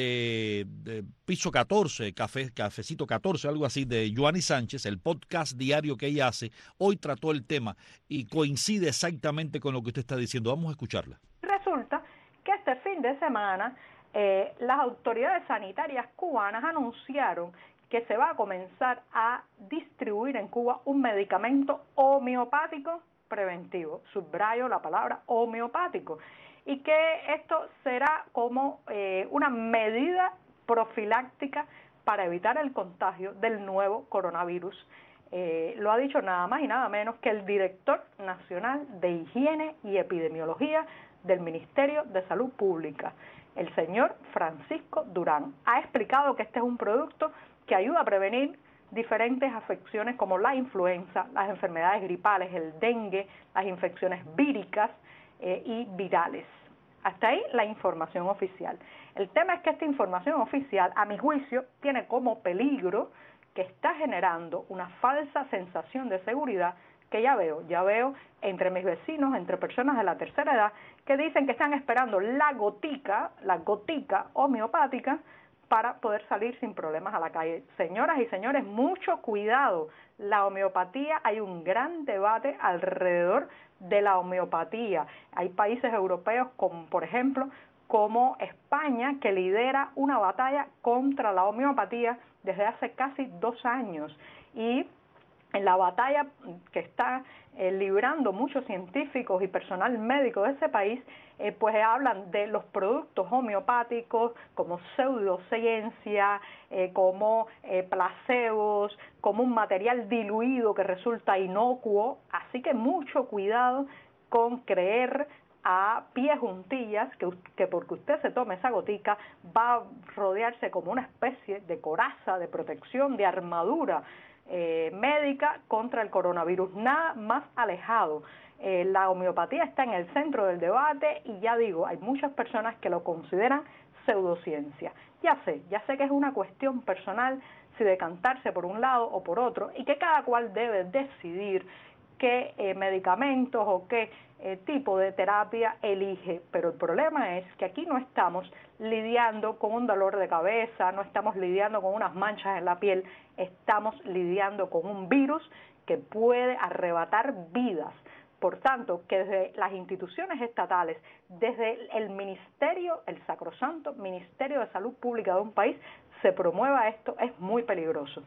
de, de Piso catorce, Café, Cafecito catorce, algo así, de Giovanni Sánchez, el podcast diario que ella hace, hoy trató el tema y coincide exactamente con lo que usted está diciendo. Vamos a escucharla. Resulta que este fin de semana eh, las autoridades sanitarias cubanas anunciaron que se va a comenzar a distribuir en Cuba un medicamento homeopático preventivo. Subrayo la palabra homeopático. Y que esto será como eh, una medida profiláctica para evitar el contagio del nuevo coronavirus. Eh, lo ha dicho nada más y nada menos que el director nacional de Higiene y Epidemiología del Ministerio de Salud Pública, el señor Francisco Durán. Ha explicado que este es un producto que ayuda a prevenir diferentes afecciones como la influenza, las enfermedades gripales, el dengue, las infecciones víricas eh, y virales. Hasta ahí la información oficial. El tema es que esta información oficial, a mi juicio, tiene como peligro que está generando una falsa sensación de seguridad que ya veo, ya veo entre mis vecinos, entre personas de la tercera edad, que dicen que están esperando la gotica, la gotica homeopática para poder salir sin problemas a la calle. Señoras y señores, mucho cuidado. La homeopatía, hay un gran debate alrededor de la homeopatía. Hay países europeos, como por ejemplo, como España, que lidera una batalla contra la homeopatía desde hace casi dos años. Y en la batalla que está eh, librando muchos científicos y personal médico de ese país, eh, pues hablan de los productos homeopáticos como pseudociencia, eh, como eh, placebos, como un material diluido que resulta inocuo. Así que mucho cuidado con creer a pie juntillas que, que porque usted se tome esa gotica va a rodearse como una especie de coraza, de protección, de armadura Eh, médica contra el coronavirus. Nada más alejado. Eh, la homeopatía está en el centro del debate y ya digo, hay muchas personas que lo consideran pseudociencia. Ya sé, ya sé que es una cuestión personal si decantarse por un lado o por otro y que cada cual debe decidir qué eh, medicamentos o qué eh, tipo de terapia elige, pero el problema es que aquí no estamos lidiando con un dolor de cabeza, no estamos lidiando con unas manchas en la piel, estamos lidiando con un virus que puede arrebatar vidas. Por tanto, que desde las instituciones estatales, desde el ministerio, el sacrosanto Ministerio de Salud Pública de un país, se promueva esto, es muy peligroso.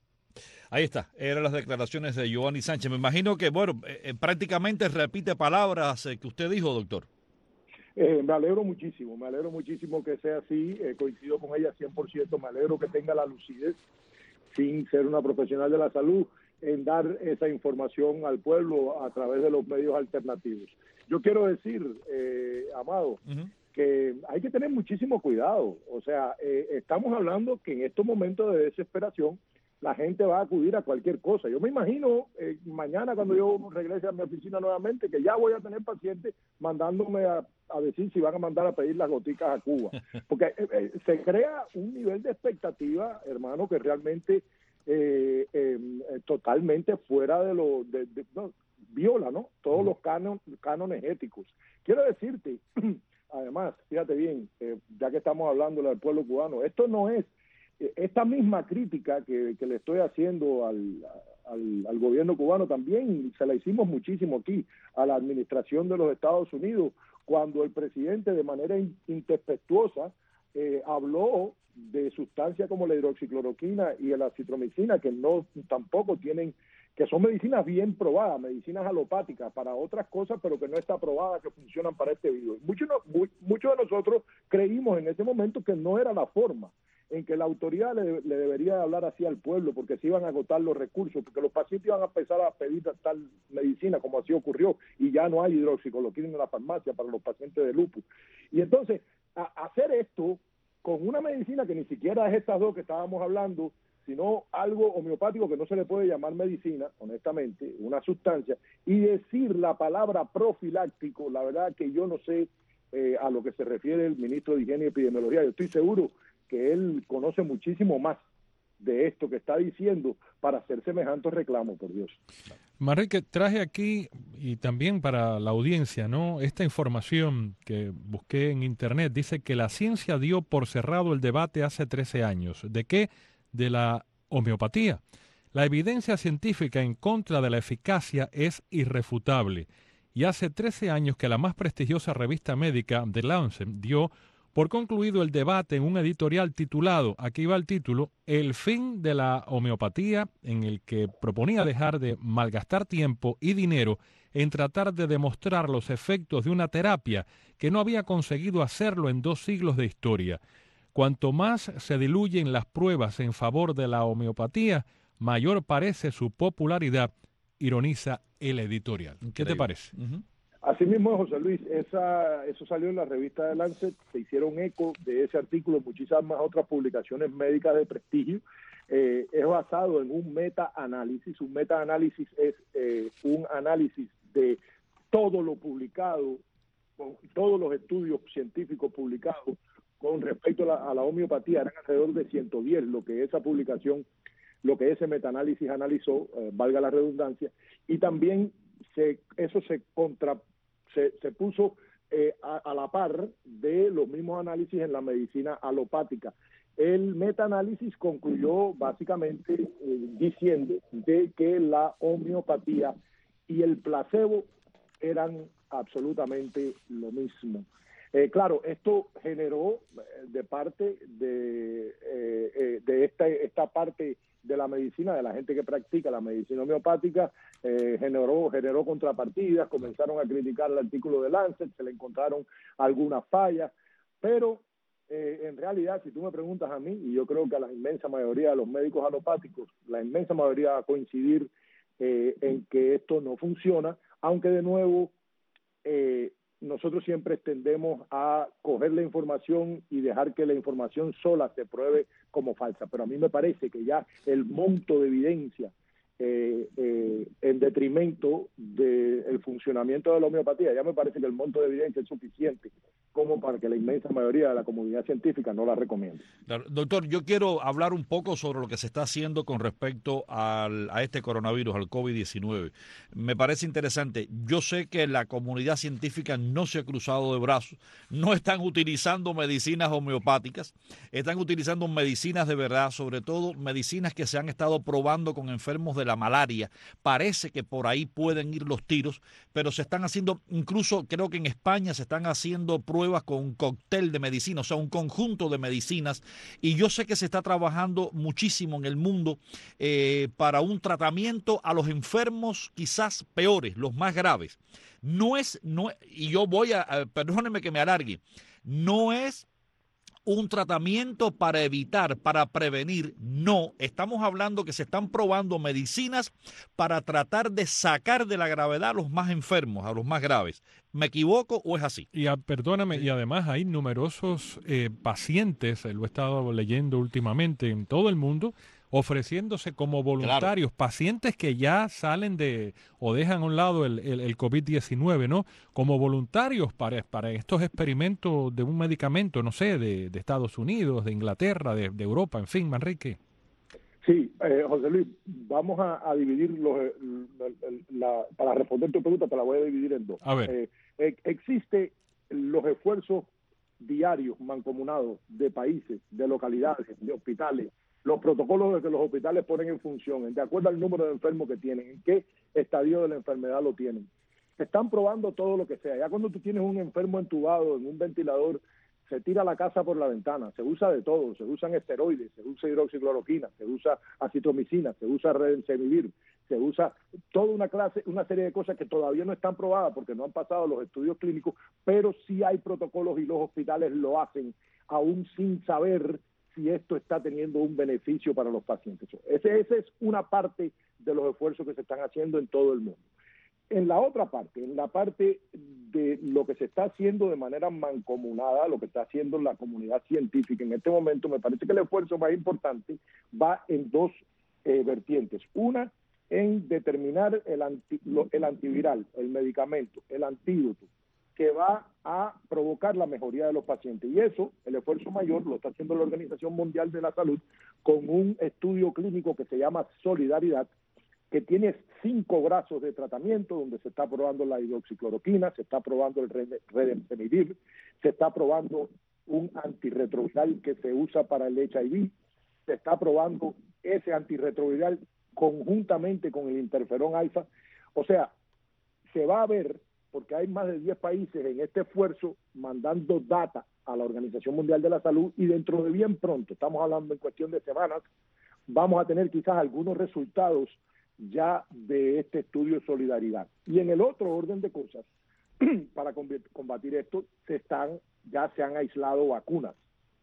Ahí está, eran las declaraciones de Giovanni Sánchez. Me imagino que, bueno, eh, prácticamente repite palabras eh, que usted dijo, doctor. Eh, me alegro muchísimo, me alegro muchísimo que sea así, eh, coincido con ella cien por ciento, me alegro que tenga la lucidez, sin ser una profesional de la salud, en dar esa información al pueblo a través de los medios alternativos. Yo quiero decir, eh, Amado, uh-huh. que hay que tener muchísimo cuidado. O sea, eh, estamos hablando que en estos momentos de desesperación la gente va a acudir a cualquier cosa. Yo me imagino eh, mañana cuando yo regrese a mi oficina nuevamente que ya voy a tener pacientes mandándome a, a decir si van a mandar a pedir las goticas a Cuba. Porque eh, eh, se crea un nivel de expectativa, hermano, que realmente eh, eh, totalmente fuera de lo... De, de, no, viola, ¿no? Todos los cánon, cánones éticos. Quiero decirte, además, fíjate bien, eh, ya que estamos hablando del pueblo cubano, esto no es esta misma crítica que, que le estoy haciendo al, al, al gobierno cubano, también se la hicimos muchísimo aquí a la administración de los Estados Unidos, cuando el presidente de manera intempestuosa eh, habló de sustancias como la hidroxicloroquina y la citromicina, que no tampoco tienen, que son medicinas bien probadas, medicinas alopáticas para otras cosas, pero que no está probada que funcionan para este virus. Muchos no, muchos de nosotros creímos en ese momento que no era la forma en que la autoridad le, le debería hablar así al pueblo, porque se iban a agotar los recursos, porque los pacientes iban a empezar a pedir tal medicina, como así ocurrió, y ya no hay hidroxicloroquina en la farmacia para los pacientes de lupus. Y entonces, a, hacer esto con una medicina que ni siquiera es estas dos que estábamos hablando, sino algo homeopático que no se le puede llamar medicina, honestamente, una sustancia, y decir la palabra profiláctico, la verdad que yo no sé eh, a lo que se refiere el ministro de Higiene y Epidemiología. Yo estoy seguro que él conoce muchísimo más de esto que está diciendo para hacer semejantes reclamos, por Dios. Manrique, traje aquí, y también para la audiencia, ¿no?, esta información que busqué en internet. Dice que la ciencia dio por cerrado el debate hace trece años. ¿De qué? De la homeopatía. La evidencia científica en contra de la eficacia es irrefutable. Y hace trece años que la más prestigiosa revista médica, The Lancet, dio por concluido el debate en un editorial titulado, aquí va el título, El fin de la homeopatía, en el que proponía dejar de malgastar tiempo y dinero en tratar de demostrar los efectos de una terapia que no había conseguido hacerlo en dos siglos de historia. Cuanto más se diluyen las pruebas en favor de la homeopatía, mayor parece su popularidad, ironiza el editorial. ¿Qué Increíble. te parece? Uh-huh. Así mismo, José Luis, esa, eso salió en la revista de Lancet, se hicieron eco de ese artículo, muchísimas otras publicaciones médicas de prestigio. Eh, es basado en un meta-análisis. Un meta-análisis es eh, un análisis de todo lo publicado, con todos los estudios científicos publicados con respecto a la, a la homeopatía. Eran alrededor de ciento diez lo que esa publicación, lo que ese meta-análisis analizó, eh, valga la redundancia, y también se, eso se contra Se, se puso eh, a, a la par de los mismos análisis en la medicina alopática. El metaanálisis concluyó básicamente eh, diciendo de que la homeopatía y el placebo eran absolutamente lo mismo. Eh, claro, esto generó eh, de parte de, eh, eh, de esta, esta parte de la medicina, de la gente que practica la medicina homeopática, eh, generó, generó contrapartidas, comenzaron a criticar el artículo de Lancet, se le encontraron algunas fallas, pero eh, en realidad, si tú me preguntas a mí, y yo creo que a la inmensa mayoría de los médicos alopáticos, la inmensa mayoría va a coincidir eh, en que esto no funciona, aunque de nuevo eh, nosotros siempre tendemos a coger la información y dejar que la información sola se pruebe como falsa. Pero a mí me parece que ya el monto de evidencia eh, eh, en detrimento del funcionamiento de la homeopatía, ya me parece que el monto de evidencia es suficiente como para que la inmensa mayoría de la comunidad científica no la recomiende. Claro. Doctor, yo quiero hablar un poco sobre lo que se está haciendo con respecto al, a este coronavirus, al COVID diecinueve. Me parece interesante. Yo sé que la comunidad científica no se ha cruzado de brazos, no están utilizando medicinas homeopáticas, están utilizando medicinas de verdad, sobre todo medicinas que se han estado probando con enfermos de la malaria. Parece que por ahí pueden ir los tiros, pero se están haciendo, incluso creo que en España se están haciendo pruebas con un cóctel de medicina, o sea, un conjunto de medicinas, y yo sé que se está trabajando muchísimo en el mundo eh, para un tratamiento a los enfermos quizás peores, los más graves. No es, no, y yo voy a, a perdónenme que me alargue, no es un tratamiento para evitar, para prevenir, no. Estamos hablando que se están probando medicinas para tratar de sacar de la gravedad a los más enfermos, a los más graves. ¿Me equivoco o es así? Y a, perdóname, y además hay numerosos eh, pacientes, eh, lo he estado leyendo últimamente en todo el mundo, ofreciéndose como voluntarios, claro. Pacientes que ya salen de o dejan a un lado el, el, el COVID diecinueve, ¿no? Como voluntarios para, para estos experimentos de un medicamento, no sé, de, de Estados Unidos, de Inglaterra, de, de Europa, en fin, Manrique. Sí, eh, José Luis, vamos a, a dividir los, la, la, para responder tu pregunta, te la voy a dividir en dos. A ver. Eh, eh, existe los esfuerzos diarios mancomunados de países, de localidades, de hospitales, los protocolos que los hospitales ponen en función, de acuerdo al número de enfermos que tienen, en qué estadio de la enfermedad lo tienen. Se están probando todo lo que sea. Ya cuando tú tienes un enfermo entubado en un ventilador, se tira la casa por la ventana, se usa de todo, se usan esteroides, se usa hidroxicloroquina, se usa acitromicina, se usa remdesivir, se usa toda una clase, una serie de cosas que todavía no están probadas porque no han pasado los estudios clínicos, pero sí hay protocolos y los hospitales lo hacen, aún sin saber si esto está teniendo un beneficio para los pacientes. Ese, esa es una parte de los esfuerzos que se están haciendo en todo el mundo. en la otra parte, en la parte de lo que se está haciendo de manera mancomunada, lo que está haciendo la comunidad científica en este momento, me parece que el esfuerzo más importante va en dos eh, vertientes. Una, en determinar el, anti, lo, el antiviral, el medicamento, el antídoto, que va a provocar la mejoría de los pacientes. Y eso, el esfuerzo mayor, lo está haciendo la Organización Mundial de la Salud con un estudio clínico que se llama Solidaridad, que tiene cinco brazos de tratamiento, donde se está probando la hidroxicloroquina, se está probando el remdesivir, se está probando un antirretroviral que se usa para el H I V, se está probando ese antirretroviral conjuntamente con el interferón alfa. O sea, se va a ver, porque hay más de diez países en este esfuerzo mandando data a la Organización Mundial de la Salud, y dentro de bien pronto, estamos hablando en cuestión de semanas, vamos a tener quizás algunos resultados ya de este estudio de solidaridad. Y en el otro orden de cosas, para combatir esto, se están, ya se han aislado vacunas.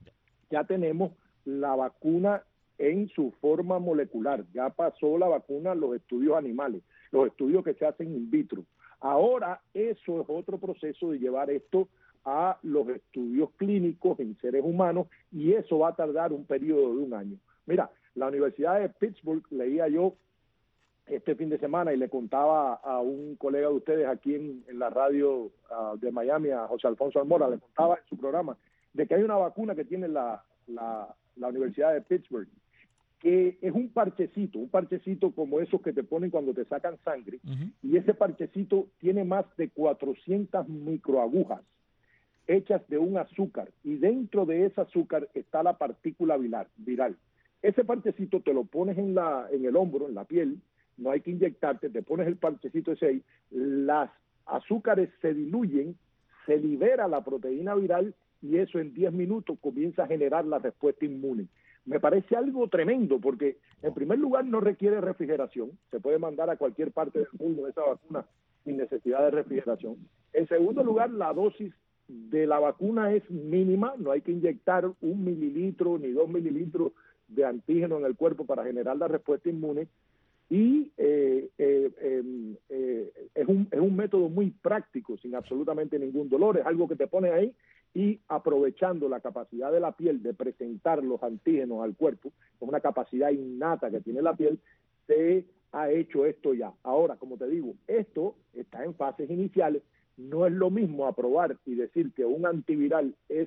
Ya tenemos la vacuna en su forma molecular, ya pasó la vacuna a los estudios animales, los estudios que se hacen in vitro. Ahora eso es otro proceso de llevar esto a los estudios clínicos en seres humanos, y eso va a tardar un periodo de un año. Mira, la Universidad de Pittsburgh, leía yo este fin de semana y le contaba a un colega de ustedes aquí en, en la radio uh, de Miami, a José Alfonso Almora, le contaba en su programa de que hay una vacuna que tiene la, la, la Universidad de Pittsburgh, que es un parchecito, un parchecito como esos que te ponen cuando te sacan sangre, uh-huh. y ese parchecito tiene más de cuatrocientas microagujas hechas de un azúcar, y dentro de ese azúcar está la partícula viral. viral. Ese parchecito te lo pones en, la, en el hombro, en la piel, no hay que inyectarte, te pones el parchecito ese ahí, las azúcares se diluyen, se libera la proteína viral, y eso en diez minutos comienza a generar la respuesta inmune. Me parece algo tremendo, porque en primer lugar no requiere refrigeración, se puede mandar a cualquier parte del mundo esa vacuna sin necesidad de refrigeración. En segundo lugar, la dosis de la vacuna es mínima, no hay que inyectar un mililitro ni dos mililitros de antígeno en el cuerpo para generar la respuesta inmune. Y eh, eh, eh, eh, es, un, es un método muy práctico, sin absolutamente ningún dolor, es algo que te pones ahí, y aprovechando la capacidad de la piel de presentar los antígenos al cuerpo, con una capacidad innata que tiene la piel, se ha hecho esto ya. Ahora, como te digo, esto está en fases iniciales, no es lo mismo aprobar y decir que un antiviral es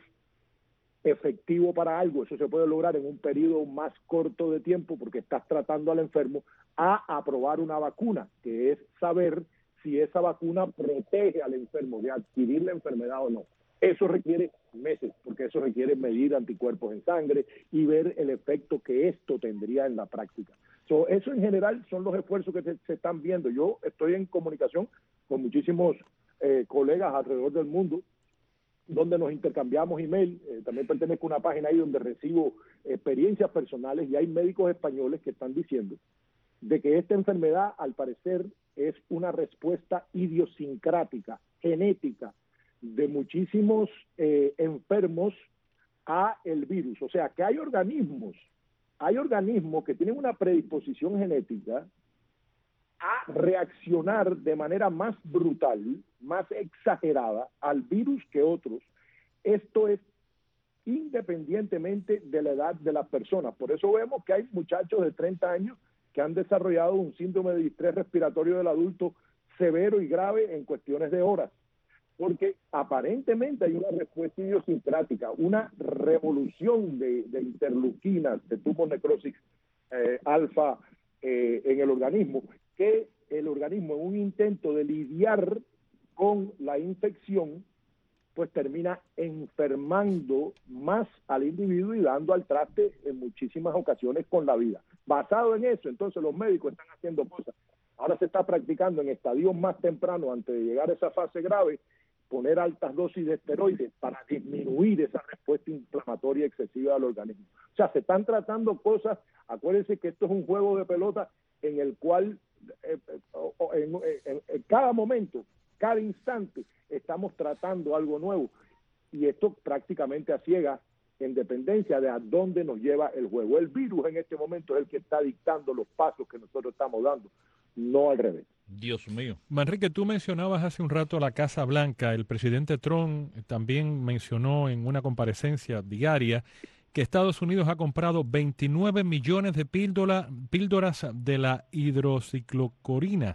efectivo para algo, eso se puede lograr en un periodo más corto de tiempo porque estás tratando al enfermo, a aprobar una vacuna, que es saber si esa vacuna protege al enfermo de adquirir la enfermedad o no. Eso requiere meses, porque eso requiere medir anticuerpos en sangre y ver el efecto que esto tendría en la práctica. So, eso en general son los esfuerzos que se, se están viendo. Yo estoy en comunicación con muchísimos eh, colegas alrededor del mundo, donde nos intercambiamos email. Eh, también pertenezco a una página ahí donde recibo experiencias personales, y hay médicos españoles que están diciendo de que esta enfermedad, al parecer, es una respuesta idiosincrática, genética, de muchísimos eh, enfermos a el virus. O sea, que hay organismos, hay organismos que tienen una predisposición genética a reaccionar de manera más brutal, más exagerada al virus que otros. Esto es independientemente de la edad de las personas. Por eso vemos que hay muchachos de treinta años que han desarrollado un síndrome de distrés respiratorio del adulto severo y grave en cuestiones de horas, porque aparentemente hay una respuesta idiosincrática, una revolución de, de interleuquinas, de tubos necrosis eh, alfa eh, en el organismo, que el organismo, en un intento de lidiar con la infección, pues termina enfermando más al individuo y dando al traste en muchísimas ocasiones con la vida. Basado en eso, entonces los médicos están haciendo cosas. Ahora se está practicando en estadios más tempranos, antes de llegar a esa fase grave, poner altas dosis de esteroides para disminuir esa respuesta inflamatoria excesiva del organismo. O sea, se están tratando cosas. Acuérdense que esto es un juego de pelota en el cual eh, en, en, en cada momento, cada instante, estamos tratando algo nuevo, y esto prácticamente a ciegas, en dependencia de a dónde nos lleva el juego. El virus en este momento es el que está dictando los pasos que nosotros estamos dando. no al revés. Dios mío. Manrique, tú mencionabas hace un rato la Casa Blanca. El presidente Trump también mencionó en una comparecencia diaria que Estados Unidos ha comprado veintinueve millones de píldora, píldoras de la hidroxicloroquina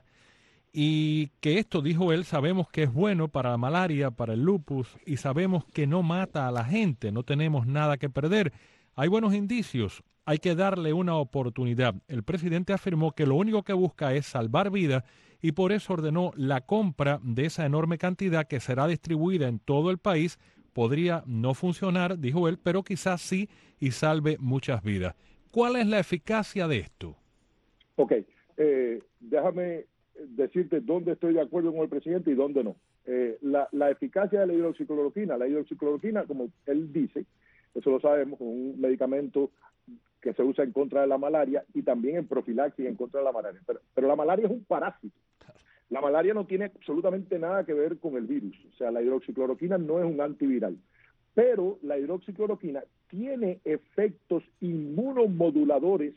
y que esto, dijo él, sabemos que es bueno para la malaria, para el lupus y sabemos que no mata a la gente, no tenemos nada que perder. Hay buenos indicios, hay que darle una oportunidad. El presidente afirmó que lo único que busca es salvar vidas y por eso ordenó la compra de esa enorme cantidad que será distribuida en todo el país. Podría no funcionar, dijo él, pero quizás sí y salve muchas vidas. ¿Cuál es la eficacia de esto? Ok, eh, déjame decirte dónde estoy de acuerdo con el presidente y dónde no. Eh, la, la eficacia de la hidroxicloroquina, la hidroxicloroquina, como él dice, eso lo sabemos, es un medicamento que se usa en contra de la malaria y también en profilaxis en contra de la malaria. Pero, pero la malaria es un parásito. La malaria no tiene absolutamente nada que ver con el virus. O sea, la hidroxicloroquina no es un antiviral. Pero la hidroxicloroquina tiene efectos inmunomoduladores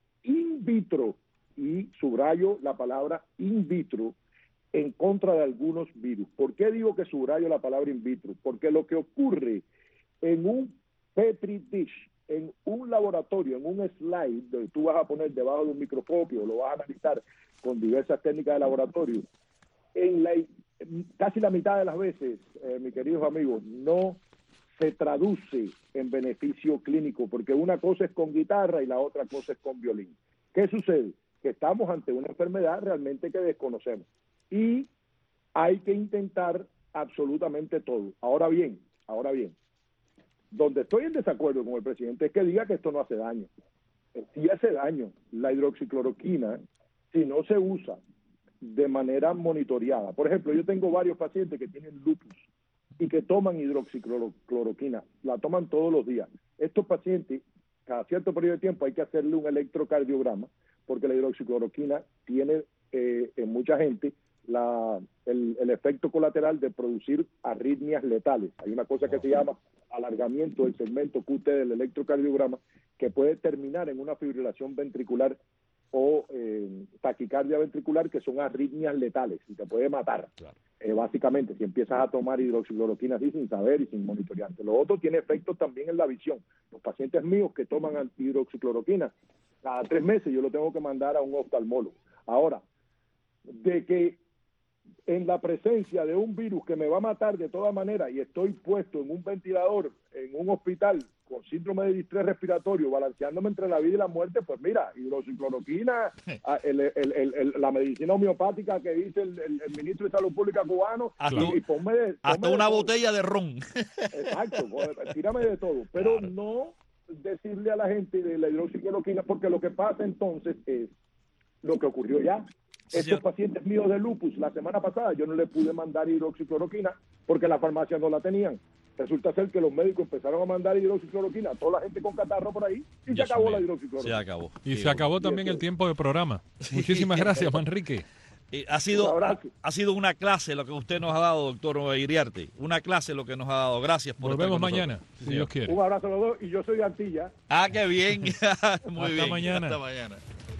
in vitro, y subrayo la palabra in vitro, en contra de algunos virus. ¿Por qué digo que subrayo la palabra in vitro? Porque lo que ocurre en un Petri dish, en un laboratorio, en un slide, donde tú vas a poner debajo de un microscopio, lo vas a analizar con diversas técnicas de laboratorio, en la, casi la mitad de las veces, eh, mis queridos amigos, no se traduce en beneficio clínico, porque una cosa es con guitarra y la otra cosa es con violín. ¿Qué sucede? Que estamos ante una enfermedad realmente que desconocemos y hay que intentar absolutamente todo. Ahora bien, ahora bien, donde estoy en desacuerdo con el presidente es que diga que esto no hace daño. Sí hace daño la hidroxicloroquina si no se usa de manera monitoreada. Por ejemplo, yo tengo varios pacientes que tienen lupus y que toman hidroxicloroquina, la toman todos los días. Estos pacientes, cada cierto periodo de tiempo hay que hacerle un electrocardiograma porque la hidroxicloroquina tiene eh, en mucha gente la, el, el efecto colateral de producir arritmias letales. Hay una cosa que se llama alargamiento del segmento Q T del electrocardiograma que puede terminar en una fibrilación ventricular o eh, taquicardia ventricular, que son arritmias letales y te puede matar. Claro. Eh, básicamente, si empiezas a tomar hidroxicloroquina así sin saber y sin monitorearte. Lo otro tiene efectos también en la visión. Los pacientes míos que toman hidroxicloroquina, cada tres meses yo lo tengo que mandar a un oftalmólogo. Ahora, de que en la presencia de un virus que me va a matar de todas maneras y estoy puesto en un ventilador, en un hospital con síndrome de distrés respiratorio, balanceándome entre la vida y la muerte, pues mira, hidroxicloroquina, el, el, el, el, la medicina homeopática que dice el, el, el ministro de Salud Pública cubano, hasta, y, y ponme de, ponme hasta de una todo. botella de ron. Exacto, pues, tírame de todo, pero claro, no decirle a la gente de la hidroxicloroquina, porque lo que pasa entonces es lo que ocurrió ya. Estos sí, pacientes míos de lupus, la semana pasada yo no les pude mandar hidroxicloroquina porque la farmacia no la tenían. Resulta ser que los médicos empezaron a mandar hidroxicloroquina a toda la gente con catarro por ahí y Dios se acabó mío. la hidroxicloroquina. Se acabó. Y sí, se acabó también el tiempo de programa. Muchísimas gracias, Manrique. Eh, ha sido ha, ha sido una clase lo que usted nos ha dado, doctor Iriarte. Una clase lo que nos ha dado. Gracias por Volvemos estar con mañana, nosotros. si Dios quiere. Un abrazo a los dos y yo soy de Antilla. Ah, qué bien. Muy Hasta bien. Mañana. Hasta mañana.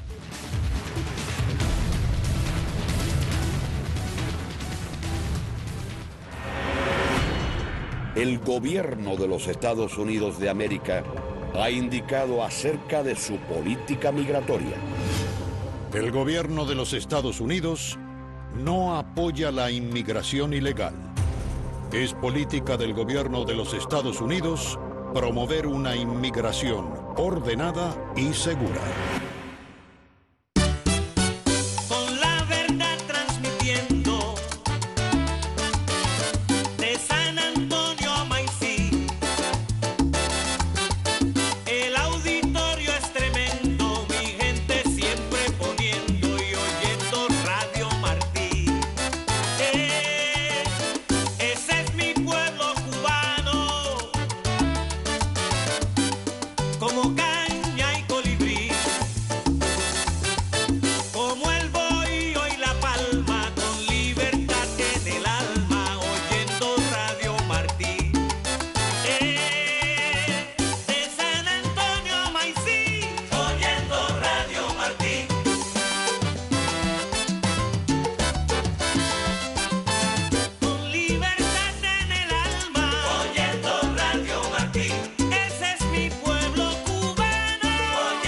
El gobierno de los Estados Unidos de América ha indicado acerca de su política migratoria. El gobierno de los Estados Unidos no apoya la inmigración ilegal. Es política del gobierno de los Estados Unidos promover una inmigración ordenada y segura.